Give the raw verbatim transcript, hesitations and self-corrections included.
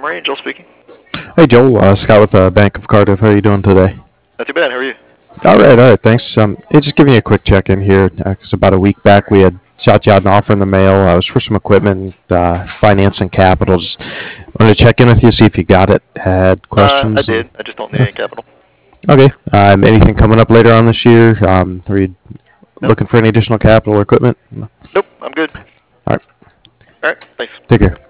Armory, Joel speaking. Hey Joel, uh, Scott with uh, Bank of Cardiff. How are you doing today? Not too bad. How are you? All right, all right, thanks. Um, hey, just giving you a quick check-in here. Uh 'cause about a week back we had shot you out an offer in the mail. Uh, it was for some equipment, uh, finance, and capital. Just wanted to check in with you, see if you got it. Had Uh, I questions. did. And, I just don't need uh, any capital. okay. Um, anything coming up later on this year? Um, are you Nope. looking for any additional capital or equipment? Nope. I'm good. All right. All right. Thanks. Take care.